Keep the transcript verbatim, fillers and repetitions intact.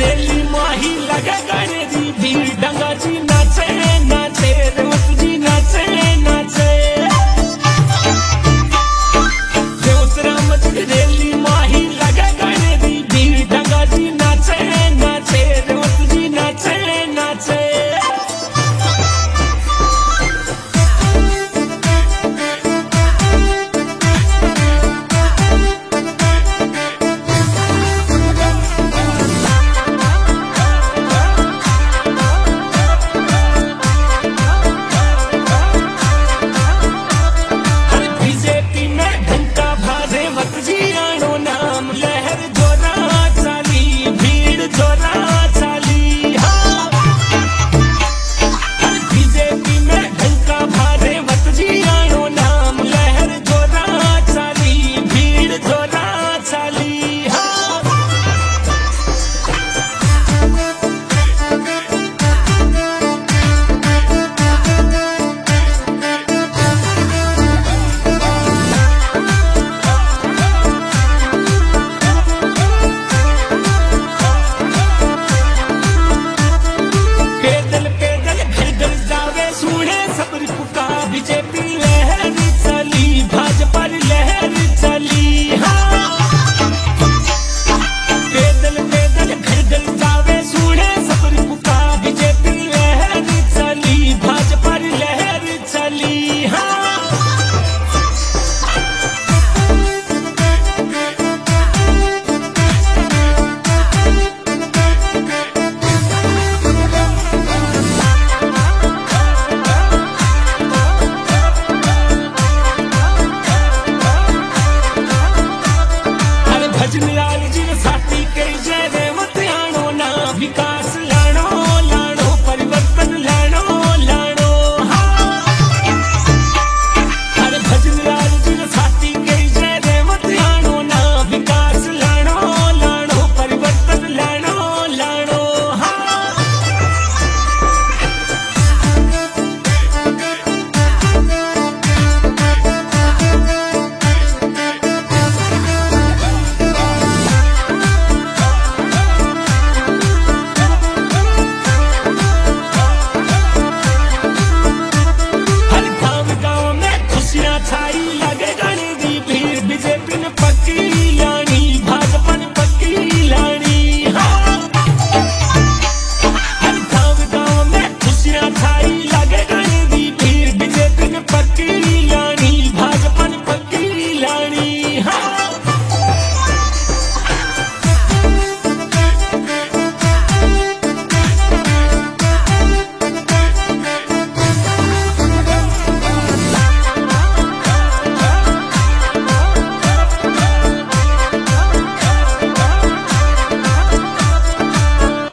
रेली माही लगे गणे दी भीड़ डंगा जी नाचे नाचे रेवत जी नाचे नाचे रेवत रामत रेली माही लगे गणे दी भीड़ डंगा जी नाचे नाचे रेवत जी नाचे नाचे बीजेपी लहर चली भाजपा लहर चली हाँ पैदल पैदल घर घर जावे सुने सबर पुका बीजेपी लहर चली भाजपा लहर चली हाँ भजन लाल जी साथी कई जय रेवत आनो ना विकास